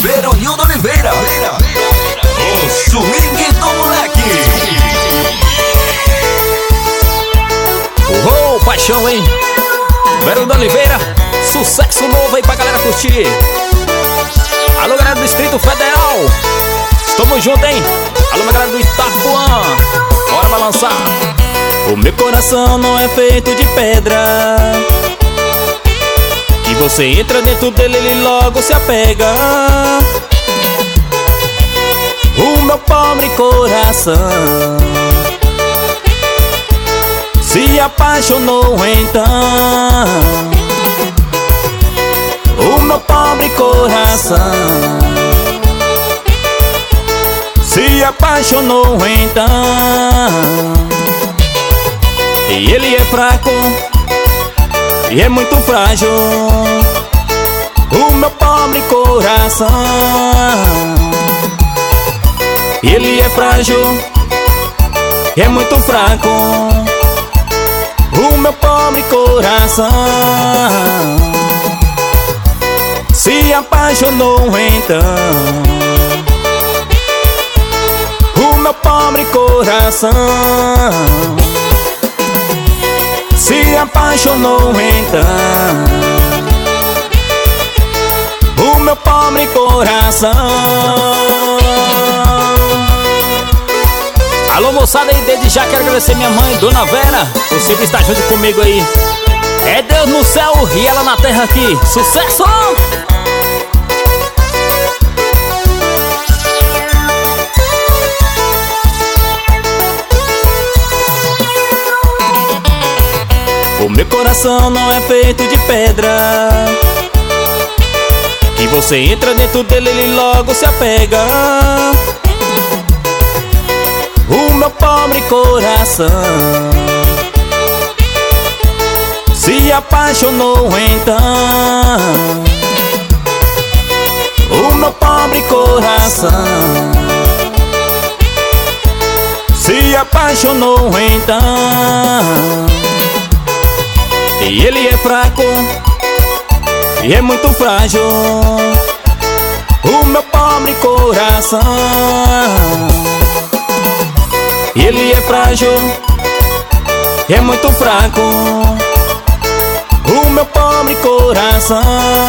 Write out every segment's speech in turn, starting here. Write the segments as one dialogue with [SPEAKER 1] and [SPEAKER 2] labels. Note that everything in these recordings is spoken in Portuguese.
[SPEAKER 1] Veronildo Oliveira, o swing do moleque.
[SPEAKER 2] Oh, paixão, hein? Veronildo Oliveira, sucesso novo aí pra galera curtir. Alô, galera do Distrito Federal, estamos juntos, hein? Alô, galera do Itapuã, bora balançar. O meu coração não é feito de pedra, que você entra dentro dele, ele logo se apega. O meu pobre coração se apaixonou então. O meu pobre coração se apaixonou então. E ele é fraco e é muito frágil, o meu pobre coração. Ele é frágil e é muito fraco, o meu pobre coração se apaixonou então. O meu pobre coração se apaixonou então. O meu pobre coração. Alô, moçada aí, desde já quero agradecer minha mãe, Dona Vera, por sempre estar junto comigo aí. É Deus no céu e ela na terra aqui. Sucesso! O meu coração não é feito de pedra, que você entra dentro dele, ele logo se apega. O meu pobre coração se apaixonou então. O meu pobre coração se apaixonou então. E ele é fraco e é muito frágil, o meu pobre coração. Ele é frágil e é muito fraco, o meu pobre coração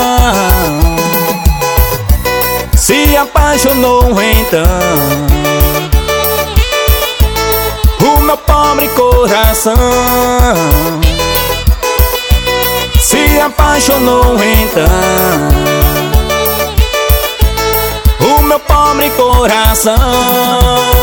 [SPEAKER 2] se apaixonou então. O meu pobre coração se apaixonou então. O meu pobre coração.